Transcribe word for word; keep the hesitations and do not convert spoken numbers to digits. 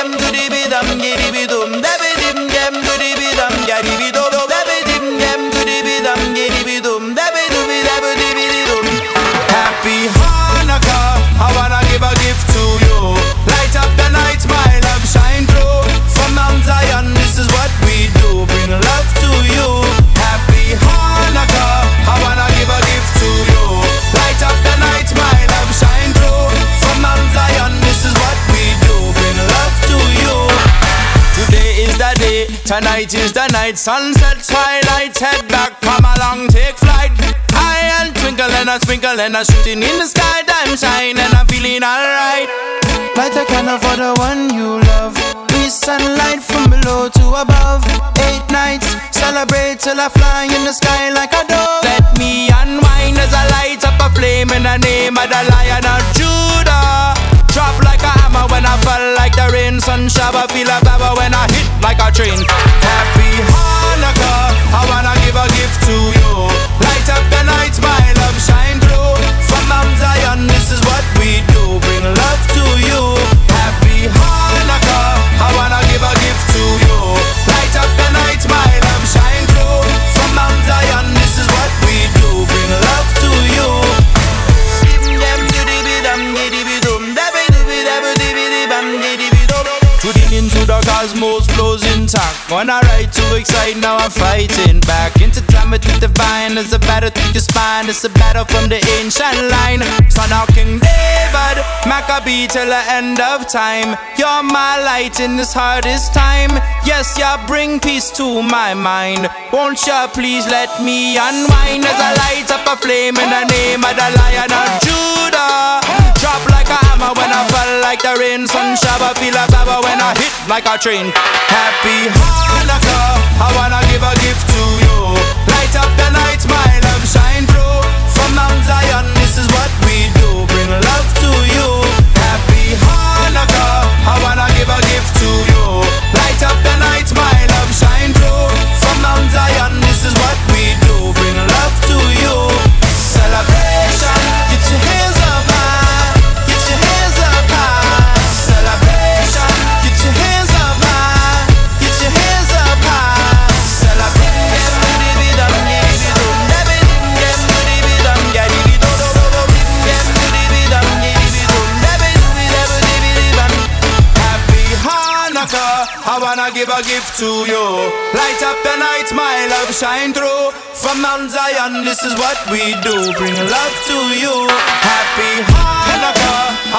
gem to the bidam, giddy bidum, dabby dim gem to the bidam, gaddy bidum, dabby dim gem to the bidam, giddy bidum, dabby dooby dabby dibby dum. Happy Hanukkah, I wanna give a gift to you. Light up the night, my love shine through. From Mount Zion, this is what we do, bring love to you. Happy Hanukkah, I wanna give a gift to you. Light up the night, my love shine through. From Mount Zion, this is what we do, bring love to you. Today is the day, tonight is the night. Sunset, twilight, head back, come along, take flight. I and twinkle and a sprinkle and a shooting in the sky. Time shine and I'm feeling alright. Light a candle for the one you love. We sunlight from below to above. Eight nights, celebrate till I fly in the sky like a dove. Let me unwind as I light up a flame in the name of the Lion of Judah. Drop like a hammer when I fall like the rain. Sun shower, feel a baba when I hit like a train. Happy Hanukkah, I wanna give a gift to you. Light up the night, my love shine through. From Mount Zion, this is what we do, bring love to you. Happy Hanukkah, I wanna give a gift to you. Light up the night, my love shine through. From Mount Zion, this is what we do, bring love to you. Putting into the cosmos flows intact. When I ride too excited, now I'm fighting back. Into time with the divine. It's a battle through your spine. It's a battle from the ancient line. Son of King David, Maccabee till the end of time. You're my light in this hardest time. Yes, you bring peace to my mind. Won't you please let me unwind as I light up a flame in the name of the Lion of Judah. Drop like a hammer when I fall like the rain. Sun shower, feel a baba when I hit like a train. Happy Hanukkah, I wanna give a gift to you. Light up the night, my love shine through. From Mount Zion, this is what we do, bring love to you. Happy Hanukkah, I wanna give a gift to you. Light up the night, my love shine through. From Mount Zion, this is what we do, bring love to you. Celebration, get your hands up high, get your hands up high. Celebration, get your hands up high, get your hands up high. Celebration, happy Hanukkah, I wanna give a gift to you. Light up the night, my love shine through. From Mount Zion, this is what we do, bring love to you. Happy Hanukkah,